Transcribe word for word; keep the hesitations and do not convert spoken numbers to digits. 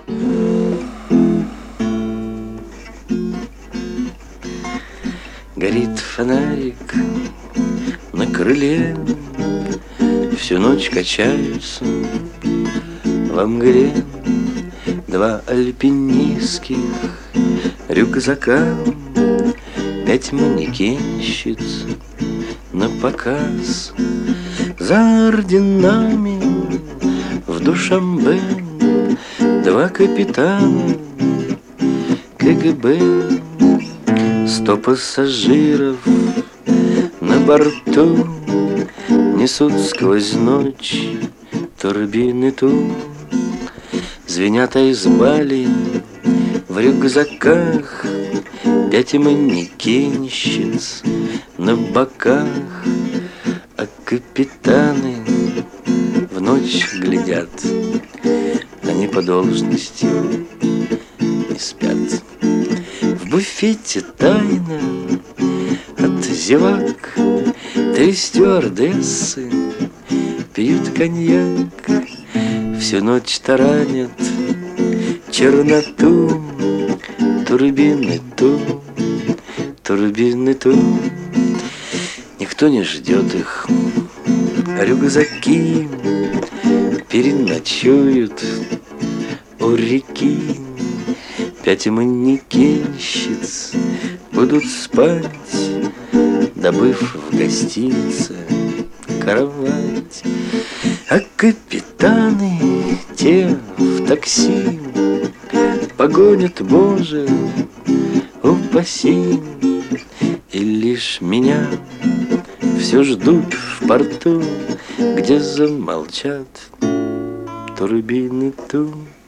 Горит фонарик на крыле, всю ночь качаются во мгле два альпинистских рюкзака, пять манекенщиц на показ. За орденами в Душанбе два капитана КГБ. Сто пассажиров на борту несут сквозь ночь турбины ту. Звенят айсбали в рюкзаках, пять манекенщиц на боках, а капитаны в ночь глядят, они по должности не спят. В буфете тайна от зевак три стюардессы пьют коньяк, всю ночь таранят черноту. Турбины ту, турбины ту. Никто не ждет их, рюкзаки переночуют у реки. Пять манекенщиц будут спать, добыв в гостинице кровать. А капитаны те в такси погонят, Боже, упаси. И лишь меня все ждут в порту, где замолчат турбины ту.